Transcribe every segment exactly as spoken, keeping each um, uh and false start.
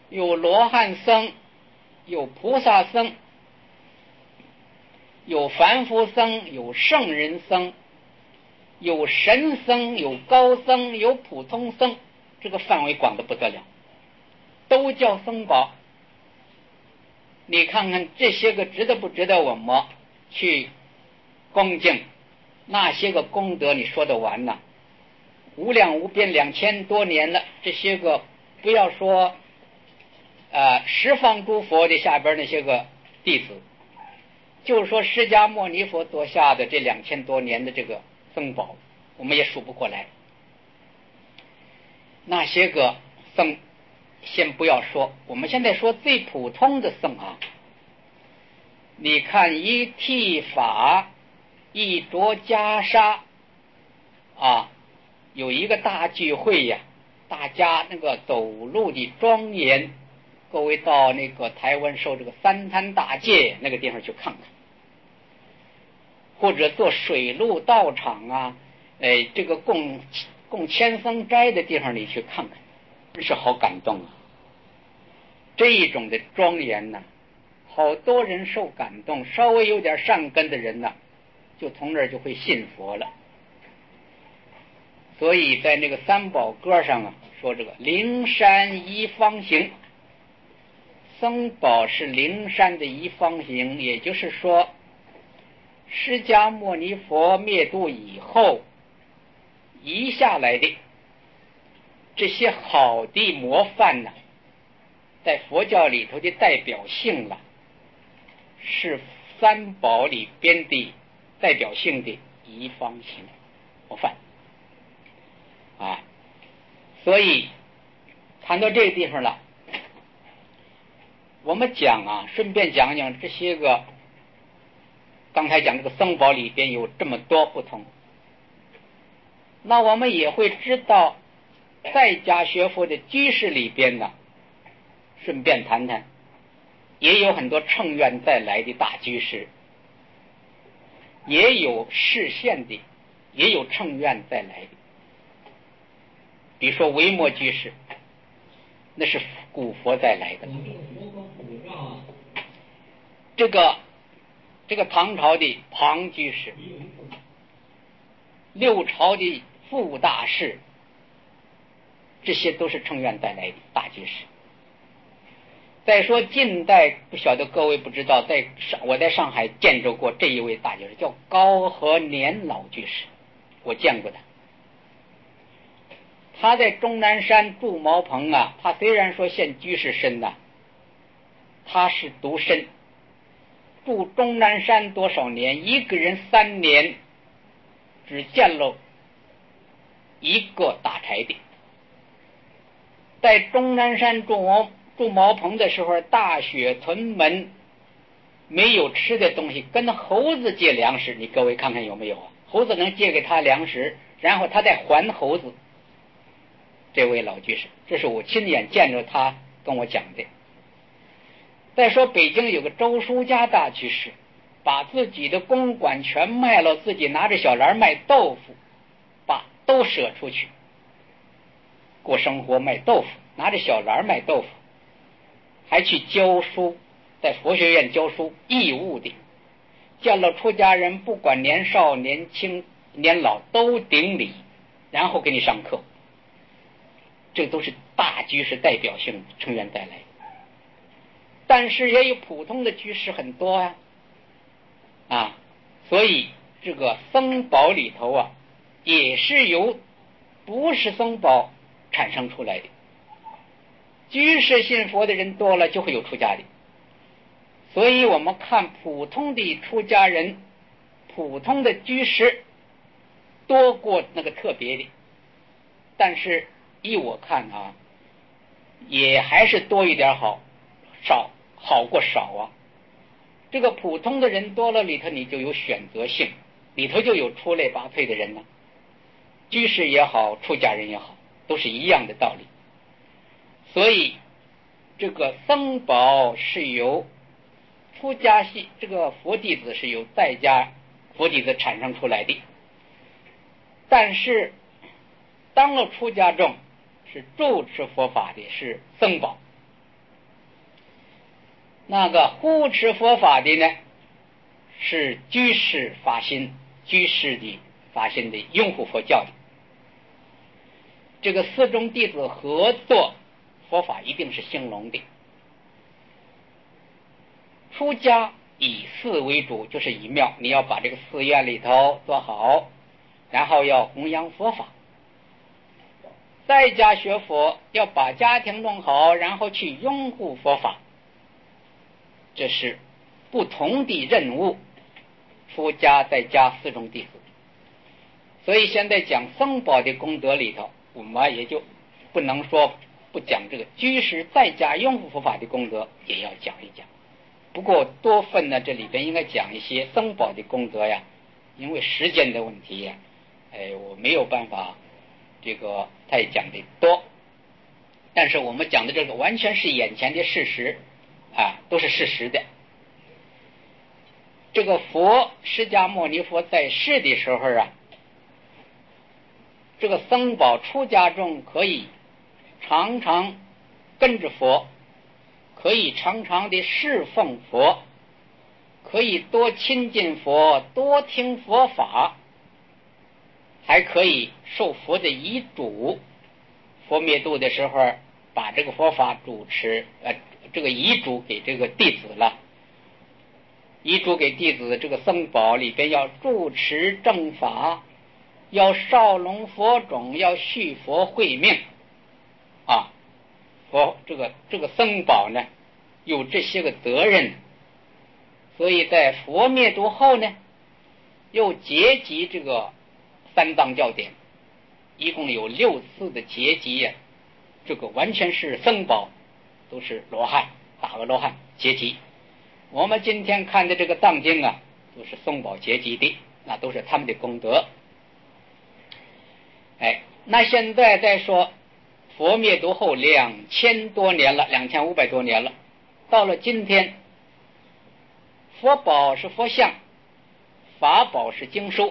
有罗汉僧，有菩萨僧，有凡夫僧，有圣人僧，有神僧，有高僧，有普通僧，这个范围广得不得了，都叫僧宝。你看看这些个值得不值得我们去恭敬？那些个功德你说得完呐？无量无边两千多年了，这些个不要说呃十方诸佛的下边那些个弟子，就是说释迦牟尼佛座下的这两千多年的这个僧宝，我们也数不过来。那些个僧先不要说，我们现在说最普通的僧啊，你看一剃发，一着袈裟啊，有一个大聚会呀，大家那个走路的庄严，各位到那个台湾受这个三坛大戒那个地方去看看，或者做水陆道场啊，哎，这个供供千僧斋的地方你去看看，真是好感动啊！这一种的庄严呢、啊，好多人受感动，稍微有点善根的人呢、啊，就从那儿就会信佛了。所以在那个三宝歌上啊，说这个灵山一方行，僧宝是灵山的一方行，也就是说，释迦牟尼佛灭度以后遗下来的这些好的模范呢、啊，在佛教里头的代表性了，是三宝里边的代表性的一方行模范啊。所以谈到这个地方了，我们讲啊，顺便讲讲这些个刚才讲这个僧宝里边有这么多不同，那我们也会知道在家学佛的居士里边呢，顺便谈谈，也有很多乘愿再来的大居士，也有示现的，也有乘愿再来的。比如说维摩居士，那是古佛再来的。这个这个唐朝的庞居士，六朝的傅大士，这些都是乘愿再来的大居士。再说近代，不晓得各位不知道，在上我在上海见着过这一位大居士，叫高和年老居士，我见过他。他在终南山住茅棚啊，他虽然说现居士身呐、啊，他是独身，住终南山多少年，一个人三年只见了一个打柴的。在终南山住茅住茅棚的时候，大雪屯门，没有吃的东西，跟猴子借粮食，你各位看看有没有啊？猴子能借给他粮食，然后他再还猴子。这位老居士，这是我亲眼见着他跟我讲的。再说北京有个周书家大居士，把自己的公馆全卖了，自己拿着小篮卖豆腐，把都舍出去过生活，卖豆腐，拿着小篮卖豆腐，还去教书，在佛学院教书，义务的，见了出家人不管年少年轻年老都顶礼，然后给你上课。这都是大居士代表性乘愿再来，但是也有普通的居士很多啊啊，所以这个僧宝里头啊，也是由不是僧宝产生出来的。居士信佛的人多了，就会有出家的。所以我们看普通的出家人，普通的居士多过那个特别的，但是依我看啊，也还是多一点好，少好过少啊。这个普通的人多了，里头你就有选择性，里头就有出类拔萃的人呢、啊。居士也好，出家人也好，都是一样的道理。所以这个僧宝是由出家系，这个佛弟子是由在家佛弟子产生出来的，但是当了出家众，是住持佛法的是僧宝， 那个护持佛法的呢，是居士发心，居士的发心的拥护佛教的。这个四众弟子合作，佛法一定是兴隆的。出家以寺为主，就是以庙，你要把这个寺院里头做好，然后要弘扬佛法。在家学佛，要把家庭弄好，然后去拥护佛法，这是不同的任务。出家在家四众弟子，所以现在讲僧宝的功德里头，我们也就不能说不讲这个居士在家拥护佛法的功德，也要讲一讲。不过多分呢，这里边应该讲一些僧宝的功德呀，因为时间的问题呀，哎，我没有办法这个太讲的多。但是我们讲的这个完全是眼前的事实啊，都是事实的。这个佛释迦牟尼佛在世的时候啊，这个僧宝出家众可以常常跟着佛，可以常常的侍奉佛，可以多亲近佛，多听佛法，还可以受佛的遗嘱。佛灭度的时候，把这个佛法主持，呃，这个遗嘱给这个弟子了。遗嘱给弟子，这个僧宝里边要主持正法，要绍隆佛种，要续佛慧命啊。佛这个这个僧宝呢，有这些个责任，所以在佛灭度后呢，又结集这个三藏教典，一共有六次的结集呀。这个完全是僧宝，都是罗汉，大阿罗汉结集。我们今天看的这个藏经啊，都是僧宝结集的，那都是他们的功德。哎，那现在再说佛灭度后两千多年了，两千五百多年了，到了今天，佛宝是佛像，法宝是经书。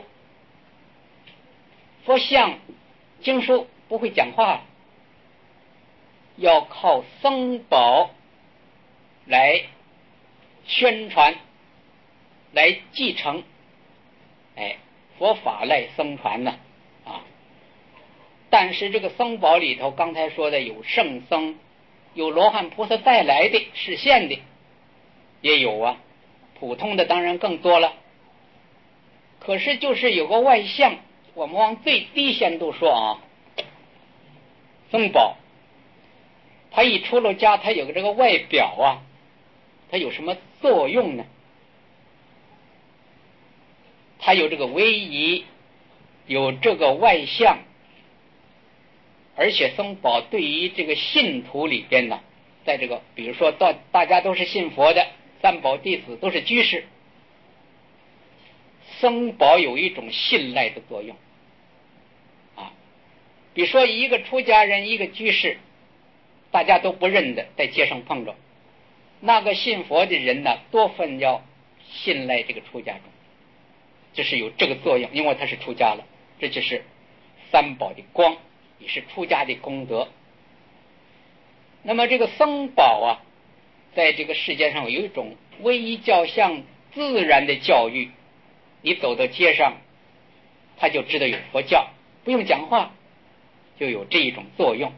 佛像经书不会讲话，要靠僧宝来宣传，来继承，哎，佛法来僧传呢啊。但是这个僧宝里头，刚才说的有圣僧，有罗汉菩萨带来的示现的也有啊，普通的当然更多了。可是就是有个外相，我们往最低限度说啊，僧宝他一出了家，他有个这个外表啊，他有什么作用呢？他有这个威仪，有这个外相，而且僧宝对于这个信徒里边呢，在这个比如说到大家都是信佛的，三宝弟子都是居士，僧宝有一种信赖的作用啊。比如说一个出家人，一个居士，大家都不认得，在街上碰着，那个信佛的人呢，多分要信赖这个出家众，这是有这个作用，因为他是出家了，这就是三宝的光，也是出家的功德。那么这个僧宝啊，在这个世界上有一种威仪教像自然的教育，你走到街上，他就知道有佛教，不用讲话，就有这一种作用。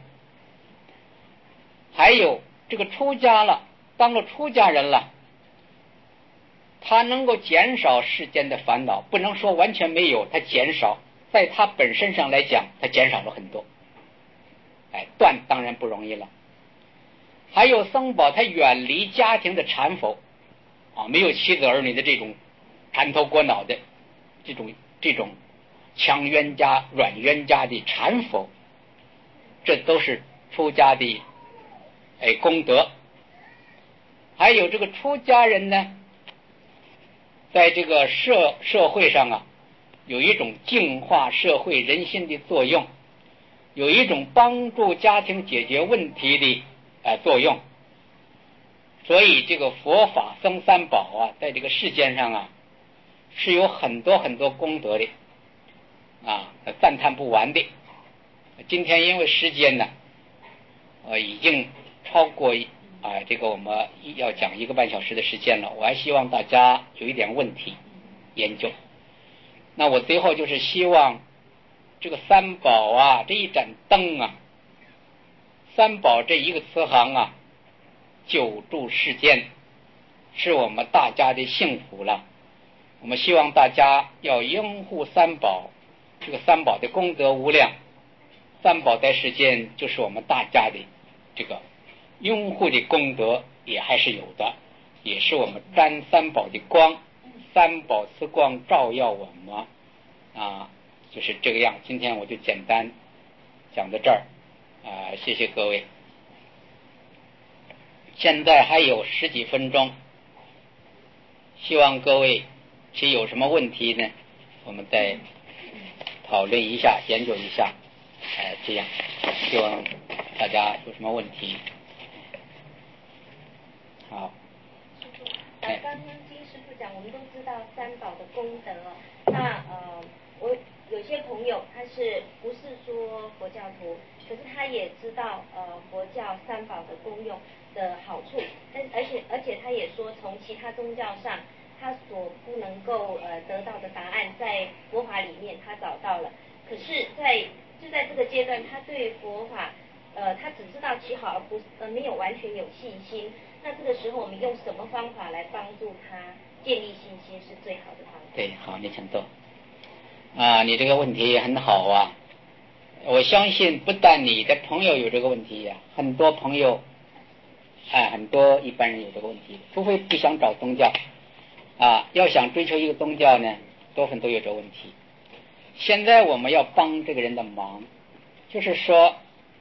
还有这个出家了，当了出家人了，他能够减少世间的烦恼，不能说完全没有，他减少，在他本身上来讲，他减少了很多。哎，断当然不容易了。还有僧宝，他远离家庭的缠缚啊，没有妻子儿女的这种缠头裹脑的这种这种强冤家软冤家的缠缚，这都是出家的哎功德。还有这个出家人呢，在这个社社会上啊，有一种净化社会人心的作用，有一种帮助家庭解决问题的呃作用。所以这个佛法僧三宝啊，在这个世间上啊，是有很多很多功德的啊，赞叹不完的。今天因为时间呢，呃，已经超过啊，这个我们要讲一个半小时的时间了，我还希望大家有一点问题研究。那我最后就是希望这个三宝啊，这一盏灯啊，三宝这一个词行啊，久住世间，是我们大家的幸福了。我们希望大家要拥护三宝，这个三宝的功德无量，三宝在世间就是我们大家的这个拥护的功德也还是有的，也是我们沾三宝的光，三宝之光照耀我们啊，就是这个样。今天我就简单讲到这儿啊，谢谢各位。现在还有十几分钟，希望各位其有什么问题呢，我们再讨论一下，研究一下，哎，这样希望大家有什么问题。好， 呃，刚刚金师傅讲，我们都知道三宝的功德哦。那呃，我有些朋友他是不是说佛教徒，可是他也知道呃佛教三宝的功用的好处，但而且而且他也说从其他宗教上他所不能够呃得到的答案，在佛法里面他找到了。可是在，就在这个阶段，他对佛法呃他只知道其好，而不呃没有完全有信心。那这个时候我们用什么方法来帮助他建立信心是最好的方法？ 对，好，你请坐。啊，你这个问题很好啊！我相信不但你的朋友有这个问题呀、啊，很多朋友，哎，很多一般人有这个问题，除非不想找宗教啊，要想追求一个宗教呢，多份都有这个问题。现在我们要帮这个人的忙，就是说，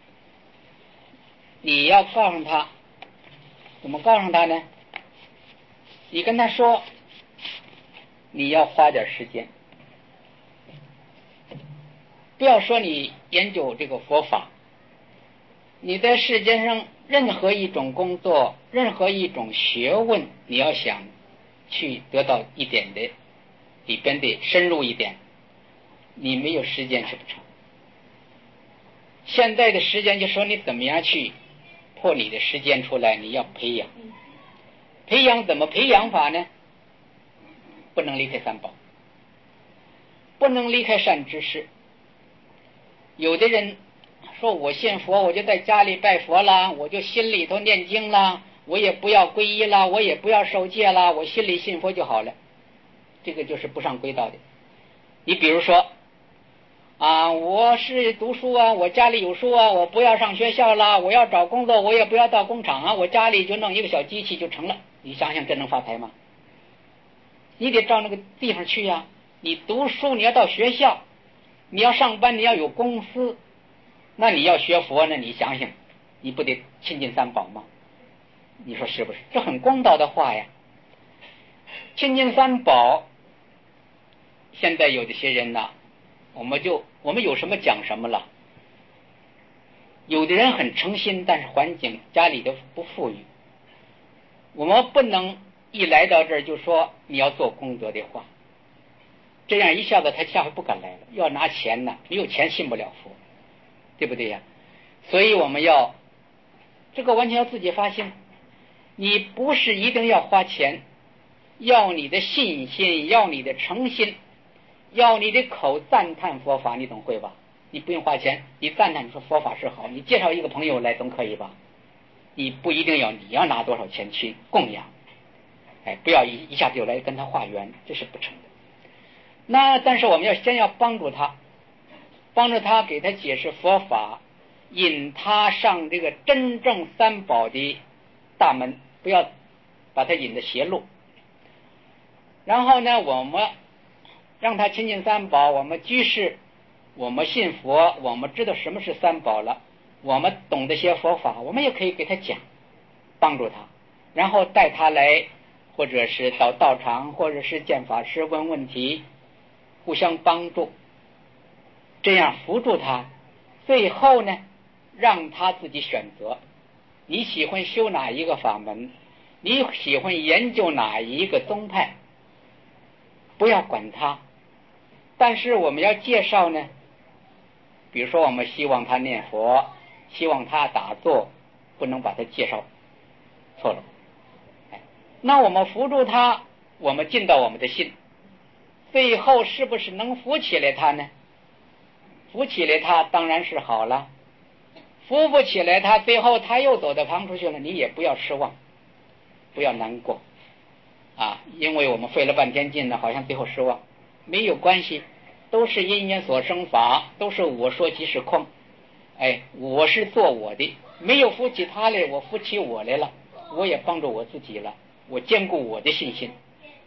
你要告诉他，怎么告诉他呢？你跟他说，你要花点时间，不要说你研究这个佛法，你在世界上任何一种工作，任何一种学问，你要想去得到一点的里边的深入一点，你没有时间是不成。现在的时间就说你怎么样去破你的时间出来，你要培养。培养怎么培养法呢？不能离开三宝，不能离开善知识。有的人说我信佛，我就在家里拜佛啦，我就心里头念经啦，我也不要皈依啦，我也不要受戒啦，我心里信佛就好了。这个就是不上轨道的。你比如说啊，我是读书啊，我家里有书啊，我不要上学校啦，我要找工作，我也不要到工厂啊，我家里就弄一个小机器就成了。你想想这能发财吗？你得照那个地方去呀、啊。你读书你要到学校，你要上班你要有公司，那你要学佛呢，你想想你不得亲近三宝吗？你说是不是？这很公道的话呀。亲近三宝，现在有这些人呢，我们就我们有什么讲什么了。有的人很诚心，但是环境家里都不富裕，我们不能一来到这儿就说你要做功德的话，这样一下子他下回不敢来了，要拿钱呢，没有钱信不了佛，对不对呀？所以我们要这个完全要自己发心，你不是一定要花钱，要你的信心，要你的诚心，要你的口赞叹佛法，你总会吧？你不用花钱，你赞叹说佛法是好，你介绍一个朋友来总可以吧？你不一定要你要拿多少钱去供养，哎，不要一一下子就来跟他化缘，这是不成的。那但是我们要先要帮助他，帮助他给他解释佛法，引他上这个真正三宝的大门，不要把他引的邪路。然后呢，我们让他亲近三宝，我们居士，我们信佛，我们知道什么是三宝了，我们懂得些佛法，我们也可以给他讲，帮助他，然后带他来，或者是到道场，或者是见法师问问题，互相帮助，这样扶助他，最后呢让他自己选择，你喜欢修哪一个法门，你喜欢研究哪一个宗派，不要管他。但是我们要介绍呢，比如说我们希望他念佛，希望他打坐，不能把他介绍错了。哎，那我们扶住他，我们进到我们的心，最后是不是能扶起来他呢？扶起来他当然是好了，扶不起来他，最后他又走到旁出去了，你也不要失望，不要难过啊，因为我们费了半天劲呢，好像最后失望，没有关系，都是因缘所生法，都是我说即是空。哎，我是做我的，没有扶起他来，我扶起我来了，我也帮助我自己了，我兼顾我的信心。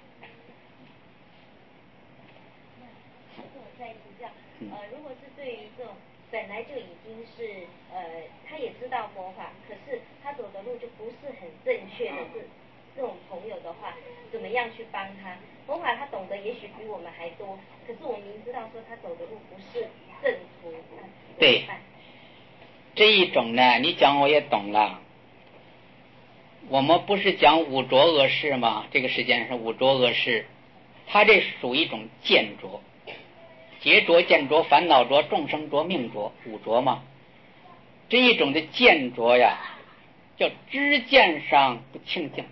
呃，如果是对于这种本来就已经是呃，他也知道佛法，可是他走的路就不是很正确的这这种朋友的话，怎么样去帮他？佛法他懂得也许比我们还多，可是我明知道说他走的路不是正途， 对，这一种呢，你讲我也懂了。我们不是讲五浊恶世吗？这个时间是五浊恶世，它这属于一种见浊。劫浊、见浊、烦恼浊、众生浊、命浊，五浊嘛。这一种的见浊呀，叫知见上不清净，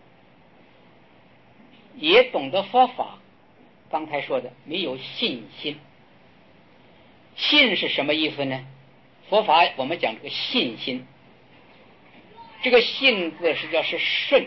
也懂得佛法。刚才说的没有信心，信是什么意思呢？佛法我们讲这个信心，这个信字是叫是顺，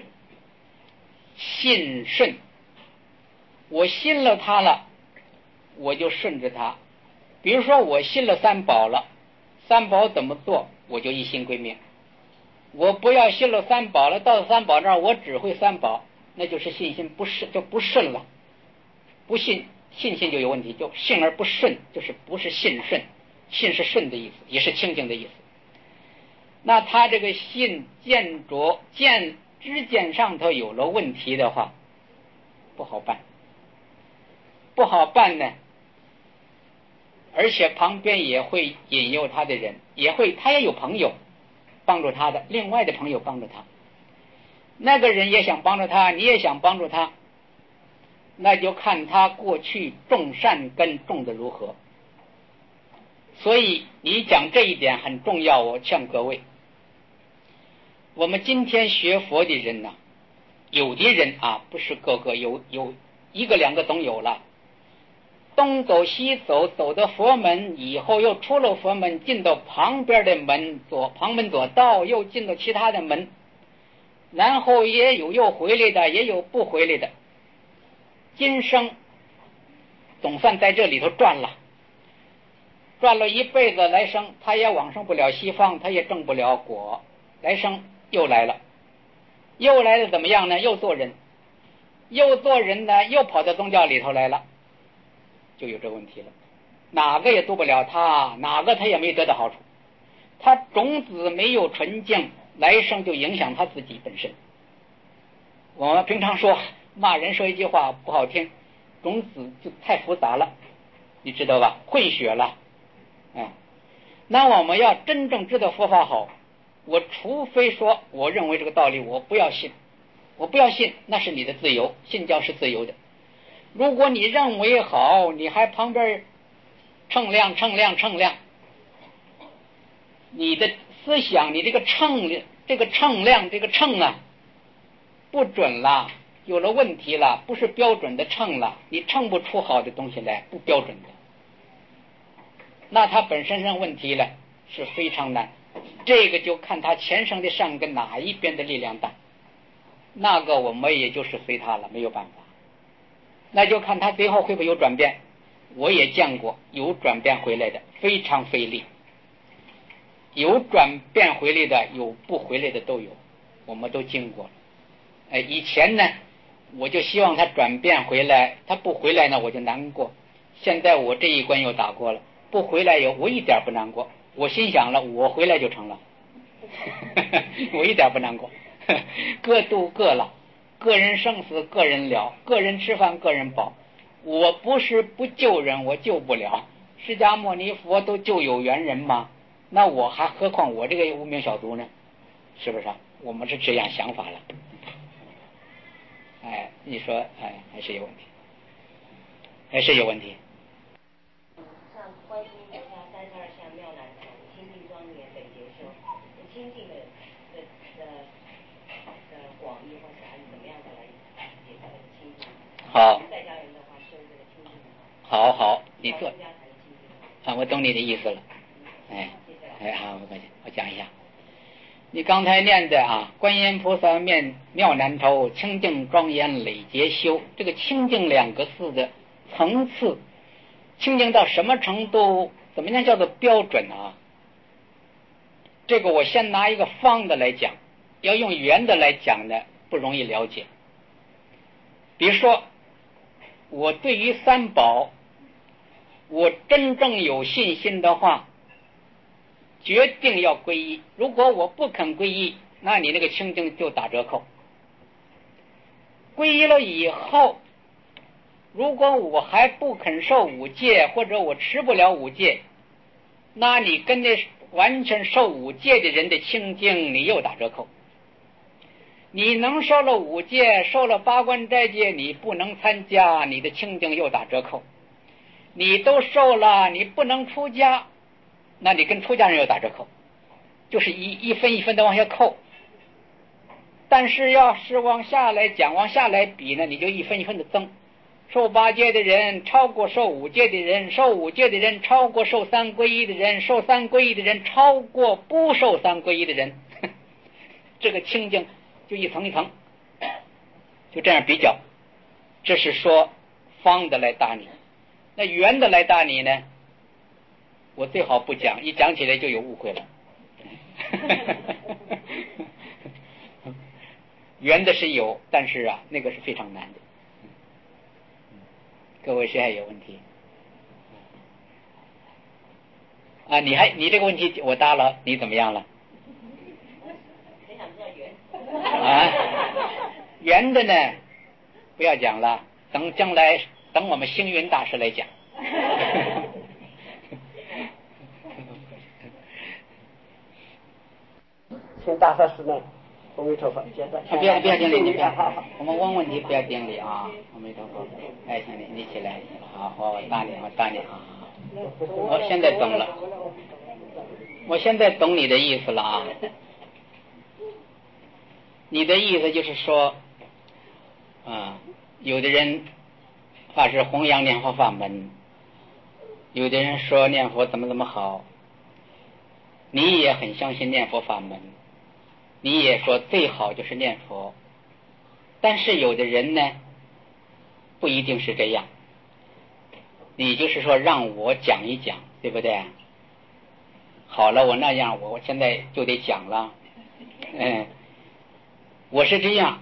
信顺。我信了他了，我就顺着他。比如说我信了三宝了，三宝怎么做我就一心归命。我不要信了三宝了，到三宝那儿我只会三宝，那就是信心不顺，就不顺了。不信，信心就有问题，就信而不顺，就是不是信顺，信是顺的意思，也是清净的意思。那他这个信见着见知见上头有了问题的话，不好办，不好办呢。而且旁边也会引诱他的人，也会他也有朋友帮助他的，另外的朋友帮助他，那个人也想帮助他，你也想帮助他，那就看他过去种善根种的如何。所以你讲这一点很重要，我劝各位，我们今天学佛的人呢、啊，有的人啊，不是个个有有一个两个总有了，东走西走，走到佛门以后又出了佛门，进到旁边的门，左旁门左道，又进到其他的门，然后也有又回来的，也有不回来的。今生总算在这里头转了，转了一辈子，来生他也往生不了西方，他也证不了果，来生又来了，又来了怎么样呢？又做人，又做人呢，又跑到宗教里头来了，就有这问题了。哪个也渡不了他，哪个他也没得到好处，他种子没有纯净，来生就影响他自己本身。我们平常说骂人说一句话不好听，种子就太复杂了，你知道吧？混血了。哎，那我们要真正知道佛法好，我除非说我认为这个道理我不要信，我不要信，那是你的自由，信教是自由的。如果你认为好，你还旁边称量称量称量，你的思想，你这个称这个称量这个称啊不准了，有了问题了，不是标准的称了，你称不出好的东西来，不标准的，那它本身上问题了，是非常难。这个就看他前生的善根哪一边的力量大，那个我们也就是随他了，没有办法。那就看他最后会不会有转变。我也见过有转变回来的，非常费力，有转变回来的，有不回来的都有，我们都经过了。哎，以前呢我就希望他转变回来，他不回来呢我就难过。现在我这一关又打过了，不回来有我一点不难过，我心想了我回来就成了我一点不难过各度各了，个人生死个人了，个人吃饭个人饱。我不是不救人，我救不了，释迦牟尼佛都救有缘人吗？那我还何况我这个无名小卒呢？是不是啊？我们是这样想法了。哎，你说哎，还是有问题，还是有问题。 像观音菩萨三十二相妙难藏，清净庄严北结修，清净的的的的好， 在家人的话修这个清净的好好，你做老人家才是清净的。 啊，我懂你的意思了。哎谢谢老师。 哎，好，不客气，我讲一下。你刚才念的啊，观音菩萨面妙难头，清净庄严累劫修。这个清净两个字的层次，清净到什么程度？怎么样叫做标准啊？这个我先拿一个方的来讲，要用圆的来讲呢，不容易了解。比如说，我对于三宝，我真正有信心的话，决定要皈依。如果我不肯皈依，那你那个清净就打折扣。皈依了以后，如果我还不肯受五戒，或者我吃不了五戒，那你跟那完全受五戒的人的清净，你又打折扣。你能受了五戒，受了八关斋戒，你不能参加，你的清净又打折扣。你都受了，你不能出家，那你跟出家人又打折扣，就是一一分一分的往下扣。但是要是往下来讲，往下来比呢，你就一分一分的增。受八戒的人超过受五戒的人，受五戒的人超过受三皈依的人，受三皈依的人超过不受三皈依的人，这个清净就一层一层，就这样比较。这是说方的来打你，那圆的来打你呢，我最好不讲，一讲起来就有误会了。圆的是有，但是啊，那个是非常难的。各位谁还有问题啊？你还你这个问题我答了，你怎么样了？ 很想知道圆。 啊，圆的呢，不要讲了，等将来等我们星云大师来讲。 请大法师呢，阿弥陀佛，接着。 不要不要顶礼，你不要好好， 我们问问题不要顶礼啊！阿弥陀佛，哎，行，你你起来，好，我打你，我打你啊！我现在懂了，我现在懂你的意思了啊！你的意思就是说，啊，有的人发是弘扬念佛法门，有的人说念佛怎么怎么好，你也很相信念佛法门，你也说最好就是念佛，但是有的人呢，不一定是这样。你就是说让我讲一讲，对不对？好了，我那样，我我现在就得讲了。嗯，我是这样，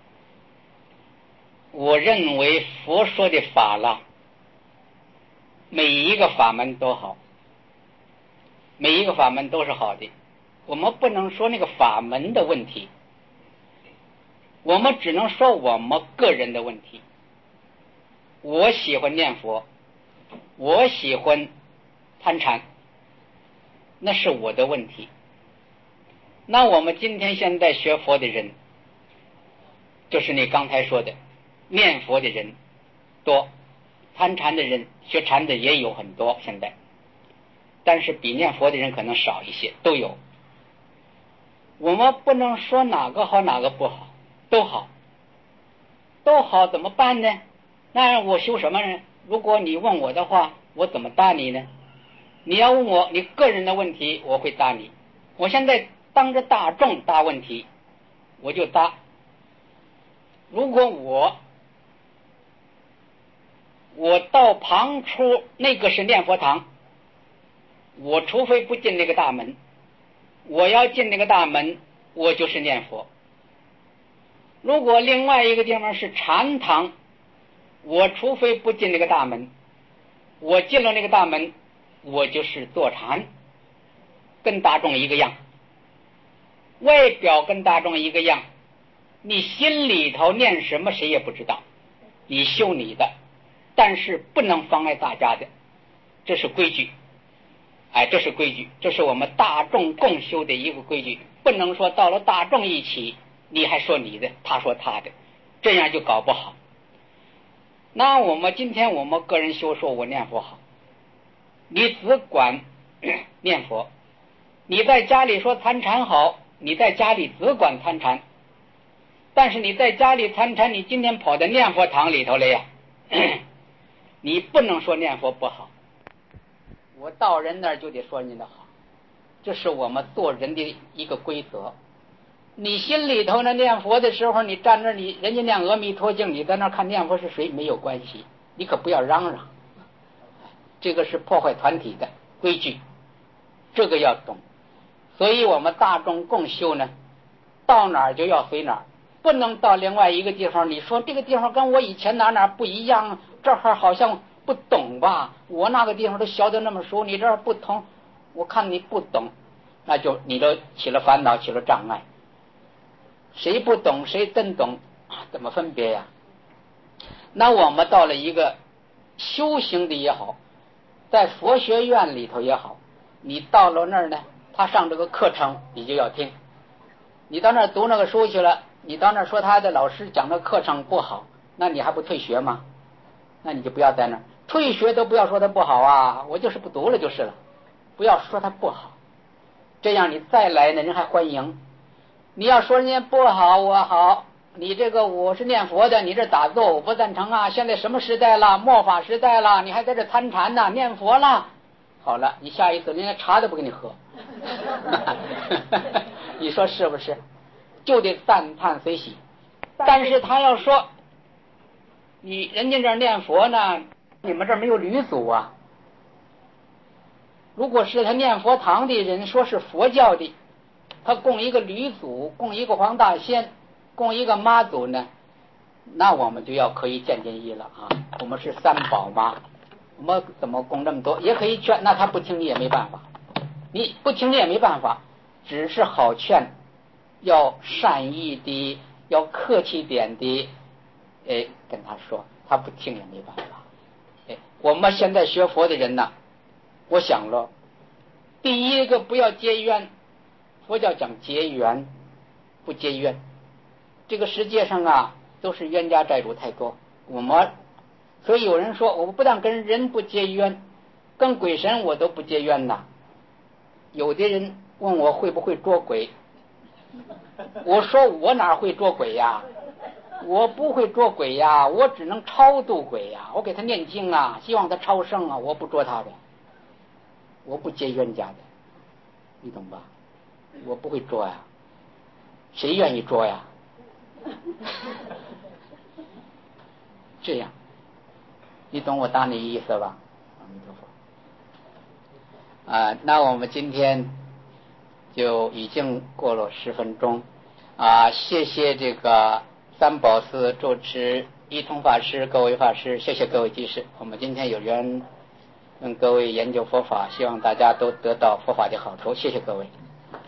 我认为佛说的法了，每一个法门都好，每一个法门都是好的。我们不能说那个法门的问题，我们只能说我们个人的问题。我喜欢念佛，我喜欢参禅，那是我的问题。那我们今天现在学佛的人，就是你刚才说的，念佛的人多，参禅的人学禅的也有很多现在，但是比念佛的人可能少一些，都有。我们不能说哪个好哪个不好，都好，都好怎么办呢？那我修什么呢？如果你问我的话，我怎么答你呢？你要问我你个人的问题，我会答你。我现在当着大众答问题，我就答。如果我我到旁处那个是念佛堂，我除非不进那个大门，我要进那个大门，我就是念佛。如果另外一个地方是禅堂，我除非不进那个大门，我进了那个大门，我就是坐禅，跟大众一个样，外表跟大众一个样，你心里头念什么谁也不知道，你修你的，但是不能妨碍大家的，这是规矩。哎，这是规矩，这是我们大众共修的一个规矩，不能说到了大众一起，你还说你的，他说他的，这样就搞不好。那我们今天我们个人修，说我念佛好，你只管念佛，你在家里说参禅好，你在家里只管参禅， 但是你在家里参禅，你今天跑到念佛堂里头了呀，你不能说念佛不好，我到人那儿就得说你的好，这是我们做人的一个规则。你心里头呢念佛的时候，你站那儿，你人家念阿弥陀经，你在那儿看念佛是谁没有关系，你可不要嚷嚷，这个是破坏团体的规矩，这个要懂。所以我们大众共修呢，到哪儿就要随哪儿，不能到另外一个地方，你说这个地方跟我以前哪哪不一样，这儿好像不懂吧，我那个地方都学得那么熟，你这儿不同，我看你不懂，那就你都起了烦恼，起了障碍。谁不懂谁真懂，怎么分别呀？那我们到了一个修行的也好，在佛学院里头也好，你到了那儿呢，他上这个课程你就要听，你到那儿读那个书去了，你到那儿说他的老师讲的课程不好，那你还不退学吗？那你就不要在那儿退学，都不要说他不好啊，我就是不读了就是了，不要说他不好，这样你再来呢人还欢迎。你要说人家不好我好，你这个我是念佛的，你这打坐我不赞成啊，现在什么时代了，末法时代了，你还在这参禅呢，念佛了，好了，你下一次人家茶都不给你喝你说是不是？就得赞叹随喜。但是他要说你人家这儿念佛呢，你们这儿没有吕祖啊，如果是他念佛堂的人，说是佛教的，他供一个吕祖，供一个黄大仙，供一个妈祖呢，那我们就要可以见见义了啊！我们是三宝嘛，我们怎么供这么多？也可以劝，那他不听你也没办法，你不听你也没办法，只是好劝，要善意的，要客气点的，哎，跟他说，他不听也没办法。哎，我们现在学佛的人呢，我想了，第一个不要结冤。佛教讲结缘，不结冤。这个世界上啊，都是冤家债主太多。我们所以有人说，我不但跟人不结冤，跟鬼神我都不结冤呐。有的人问我会不会捉鬼，我说我哪会捉鬼呀？我不会捉鬼呀，我只能超度鬼呀。我给他念经啊，希望他超生啊，我不捉他的，我不结冤家的，你懂吧？我不会捉呀，谁愿意捉呀？这样，你懂我答你意思吧？阿弥陀佛。啊，那我们今天就已经过了十分钟啊，谢谢这个三宝寺主持一通法师，各位法师，谢谢各位居士。我们今天有缘跟各位研究佛法，希望大家都得到佛法的好处，谢谢各位。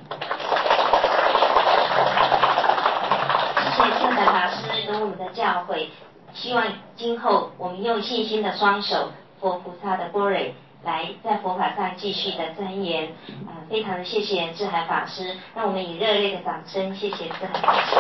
谢谢圣德法师跟我们的教诲，希望今后我们用信心的双手，佛菩萨的般若，来在佛法上继续的钻研。呃，非常的谢谢智海法师，让我们以热烈的掌声，谢谢智海法师。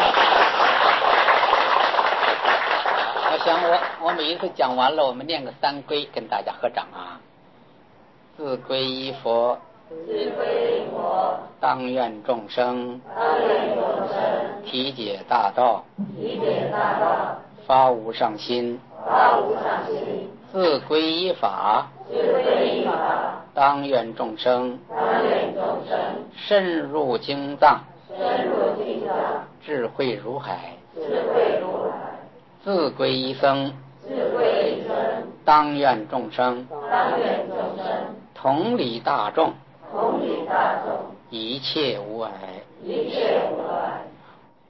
我想我我每一次讲完了，我们念个三皈，跟大家合掌啊。自皈依佛， 自皈依佛， 当愿众生， 当愿众生， 体解大道， 体解大道， 发无上心， 发无上心。 自皈依法， 自皈依法， 当愿众生， 当愿众生， 深入经藏， 深入经藏， 智慧如海， 智慧如海。 自皈依僧， 自皈依僧， 当愿众生， 当愿众生， 同理大众， 同理大众， 一切无碍。 一切无碍。